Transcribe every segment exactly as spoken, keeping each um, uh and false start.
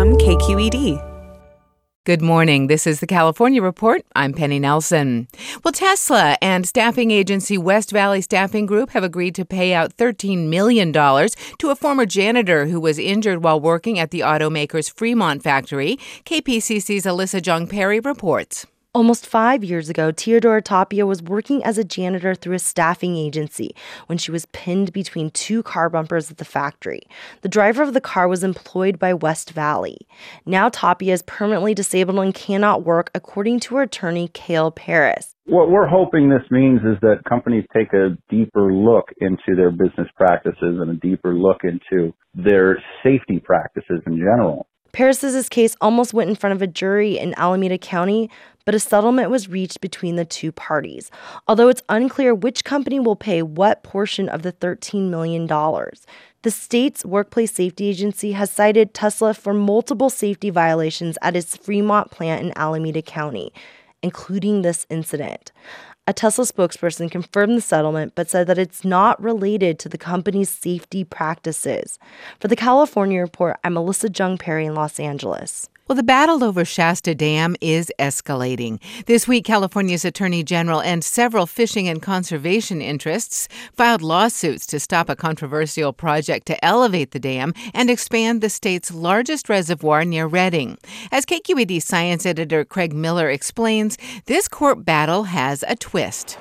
from K Q E D. Good morning. This is the California Report. I'm Penny Nelson. Well, Tesla and staffing agency West Valley Staffing Group have agreed to pay out thirteen million dollars to a former janitor who was injured while working at the automaker's Fremont factory. K P C C's Alyssa Jung Perry reports. Almost five years ago, Teodora Tapia was working as a janitor through a staffing agency when she was pinned between two car bumpers at the factory. The driver of the car was employed by West Valley. Now Tapia is permanently disabled and cannot work, according to her attorney, Cale Paris. What we're hoping this means is that companies take a deeper look into their business practices and a deeper look into their safety practices in general. Paris says his case almost went in front of a jury in Alameda County, but a settlement was reached between the two parties, although it's unclear which company will pay what portion of the thirteen million dollars. The state's workplace safety agency has cited Tesla for multiple safety violations at its Fremont plant in Alameda County, including this incident. A Tesla spokesperson confirmed the settlement but said that it's not related to the company's safety practices. For the California Report, I'm Alyssa Jung Perry in Los Angeles. Well, the battle over Shasta Dam is escalating. This week, California's Attorney General and several fishing and conservation interests filed lawsuits to stop a controversial project to elevate the dam and expand the state's largest reservoir near Redding. As K Q E D science editor Craig Miller explains, this court battle has a twist.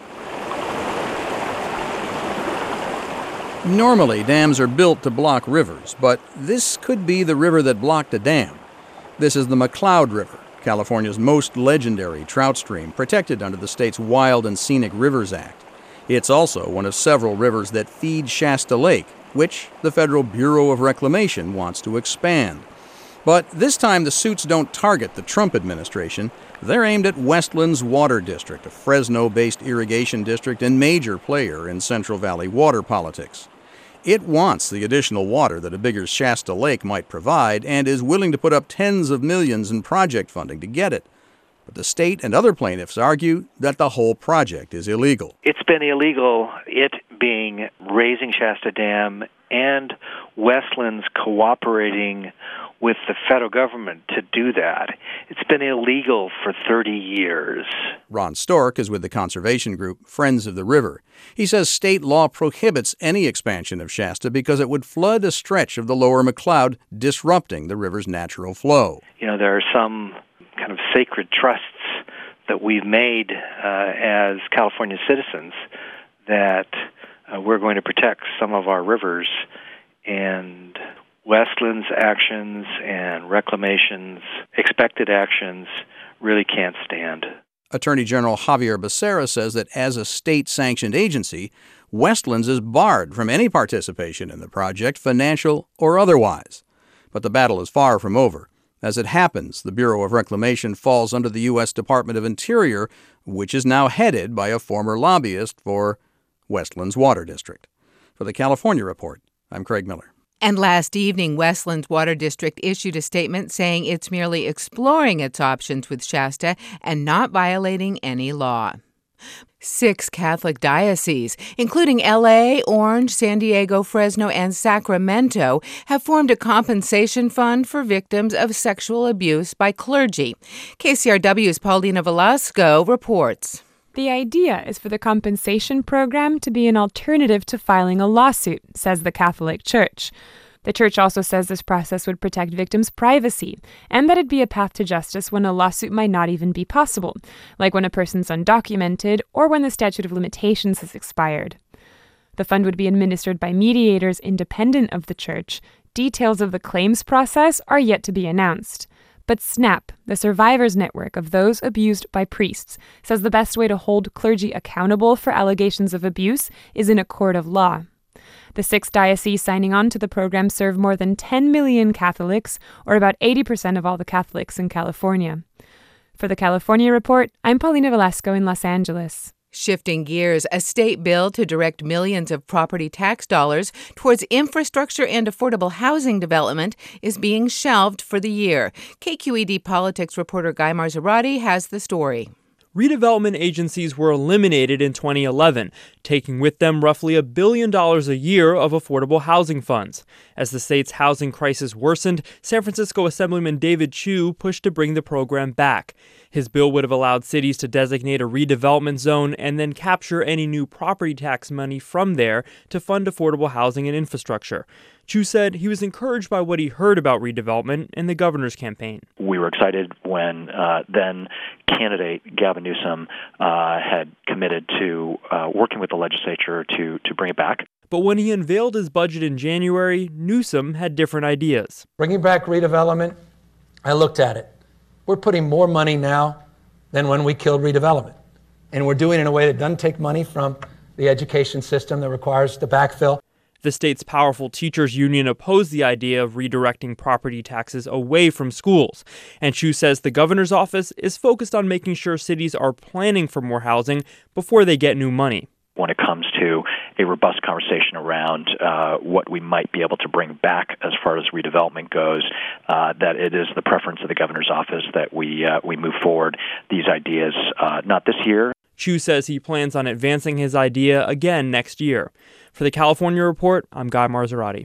Normally, dams are built to block rivers, but this could be the river that blocked a dam. This is the McCloud River, California's most legendary trout stream, protected under the state's Wild and Scenic Rivers Act. It's also one of several rivers that feed Shasta Lake, which the Federal Bureau of Reclamation wants to expand. But this time the suits don't target the Trump administration. They're aimed at Westlands Water District, a Fresno-based irrigation district and major player in Central Valley water politics. It wants the additional water that a bigger Shasta Lake might provide and is willing to put up tens of millions in project funding to get it. But the state and other plaintiffs argue that the whole project is illegal. It's been illegal, it being raising Shasta Dam and Westlands cooperating with the federal government to do that. It's been illegal for thirty years. Ron Stork is with the conservation group Friends of the River. He says state law prohibits any expansion of Shasta because it would flood a stretch of the lower McCloud, disrupting the river's natural flow. You know, there are some kind of sacred trusts that we've made uh, as California citizens that uh, we're going to protect some of our rivers, and Westlands actions and Reclamation's expected actions really can't stand. Attorney General Javier Becerra says that as a state-sanctioned agency, Westlands is barred from any participation in the project, financial or otherwise. But the battle is far from over. As it happens, the Bureau of Reclamation falls under the U S Department of Interior, which is now headed by a former lobbyist for Westlands Water District. For the California Report, I'm Craig Miller. And last evening, Westlands Water District issued a statement saying it's merely exploring its options with Shasta and not violating any law. Six Catholic dioceses, including L A, Orange, San Diego, Fresno, and Sacramento, have formed a compensation fund for victims of sexual abuse by clergy. K C R W's Paulina Velasco reports. The idea is for the compensation program to be an alternative to filing a lawsuit, says the Catholic Church. The church also says this process would protect victims' privacy and that it'd be a path to justice when a lawsuit might not even be possible, like when a person's undocumented or when the statute of limitations has expired. The fund would be administered by mediators independent of the church. Details of the claims process are yet to be announced. But SNAP, the survivors network of those abused by priests, says the best way to hold clergy accountable for allegations of abuse is in a court of law. The six dioceses signing on to the program serve more than ten million Catholics, or about eighty percent of all the Catholics in California. For the California Report, I'm Paulina Velasco in Los Angeles. Shifting gears, a state bill to direct millions of property tax dollars towards infrastructure and affordable housing development is being shelved for the year. K Q E D politics reporter Guy Marzorati has the story. redevelopment agencies were eliminated in twenty eleven, taking with them roughly a billion dollars a year of affordable housing funds. As the state's housing crisis worsened, San Francisco Assemblyman David Chiu pushed to bring the program back. His bill would have allowed cities to designate a redevelopment zone and then capture any new property tax money from there to fund affordable housing and infrastructure. Chiu said he was encouraged by what he heard about redevelopment in the governor's campaign. We were excited when uh, then candidate Gavin Newsom uh, had committed to uh, working with the legislature to, to bring it back. But when he unveiled his budget in January, Newsom had different ideas. Bringing back redevelopment, I looked at it. We're putting more money now than when we killed redevelopment. And we're doing it in a way that doesn't take money from the education system that requires the backfill. The state's powerful teachers union opposed the idea of redirecting property taxes away from schools. And Chiu says the governor's office is focused on making sure cities are planning for more housing before they get new money. When it comes to a robust conversation around uh, what we might be able to bring back as far as redevelopment goes, uh, that it is the preference of the governor's office that we uh, we move forward these ideas, uh, not this year. Chiu says he plans on advancing his idea again next year. For the California Report, I'm Guy Marzorati.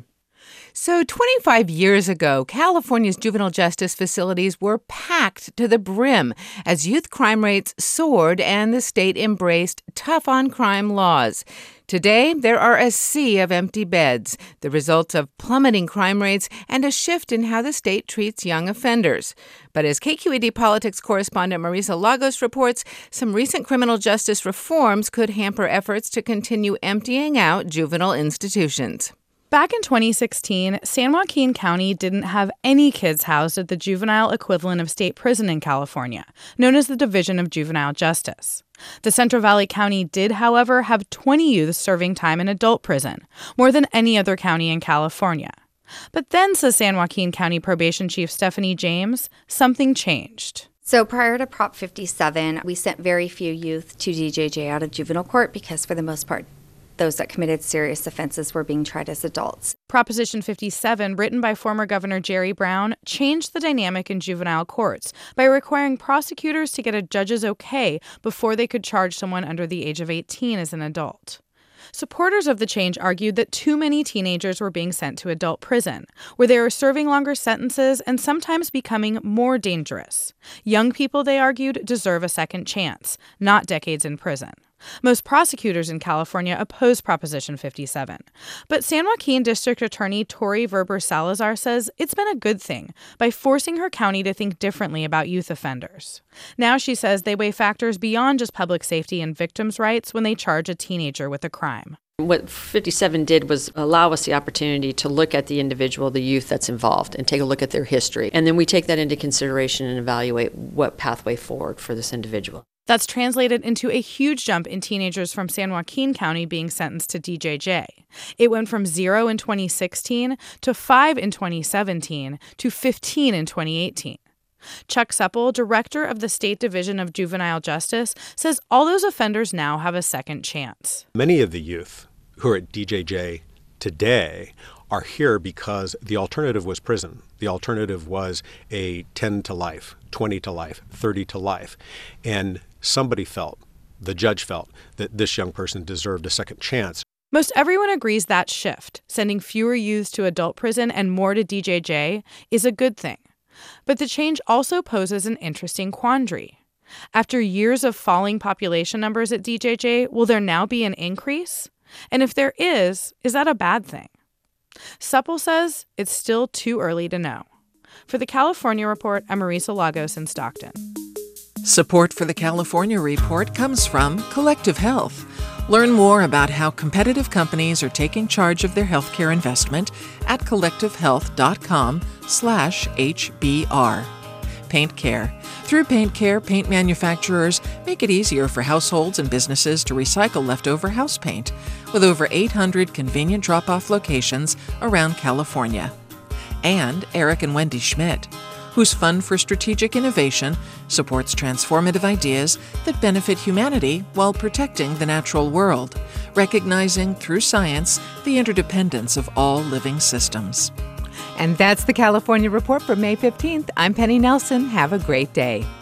So twenty-five years ago, California's juvenile justice facilities were packed to the brim as youth crime rates soared and the state embraced tough-on-crime laws. Today, there are a sea of empty beds, the result of plummeting crime rates and a shift in how the state treats young offenders. But as K Q E D politics correspondent Marisa Lagos reports, some recent criminal justice reforms could hamper efforts to continue emptying out juvenile institutions. Back in twenty sixteen, San Joaquin County didn't have any kids housed at the juvenile equivalent of state prison in California, known as the Division of Juvenile Justice. The Central Valley County did, however, have twenty youths serving time in adult prison, more than any other county in California. But then, says San Joaquin County Probation Chief Stephanie James, something changed. So prior to Prop fifty-seven, we sent very few youth to D J J out of juvenile court because, for the most part, those that committed serious offenses were being tried as adults. Proposition fifty-seven, written by former Governor Jerry Brown, changed the dynamic in juvenile courts by requiring prosecutors to get a judge's okay before they could charge someone under the age of eighteen as an adult. Supporters of the change argued that too many teenagers were being sent to adult prison, where they were serving longer sentences and sometimes becoming more dangerous. Young people, they argued, deserve a second chance, not decades in prison. Most prosecutors in California oppose Proposition fifty-seven. But San Joaquin District Attorney Tori Verber Salazar says it's been a good thing by forcing her county to think differently about youth offenders. Now, she says, they weigh factors beyond just public safety and victims' rights when they charge a teenager with a crime. What fifty-seven did was allow us the opportunity to look at the individual, the youth that's involved, and take a look at their history. And then we take that into consideration and evaluate what pathway forward for this individual. That's translated into a huge jump in teenagers from San Joaquin County being sentenced to D J J. It went from zero in twenty sixteen to five in twenty seventeen to fifteen in twenty eighteen. Chuck Supple, director of the State Division of Juvenile Justice, says all those offenders now have a second chance. Many of the youth who are at D J J today are here because the alternative was prison. The alternative was a ten to life, twenty to life, thirty to life. And somebody felt, the judge felt, that this young person deserved a second chance. Most everyone agrees that shift, sending fewer youths to adult prison and more to D J J, is a good thing. But the change also poses an interesting quandary. After years of falling population numbers at D J J, will there now be an increase? And if there is, is that a bad thing? Supple says it's still too early to know. For the California Report, I'm Marisa Lagos in Stockton. Support for the California Report comes from Collective Health. Learn more about how competitive companies are taking charge of their healthcare investment at collectivehealth.com slash HBR. Paint Care. Through Paint Care, paint manufacturers make it easier for households and businesses to recycle leftover house paint, with over eight hundred convenient drop-off locations around California. And Eric and Wendy Schmidt, whose Fund for Strategic Innovation supports transformative ideas that benefit humanity while protecting the natural world, recognizing through science the interdependence of all living systems. And that's the California Report for May fifteenth. I'm Penny Nelson. Have a great day.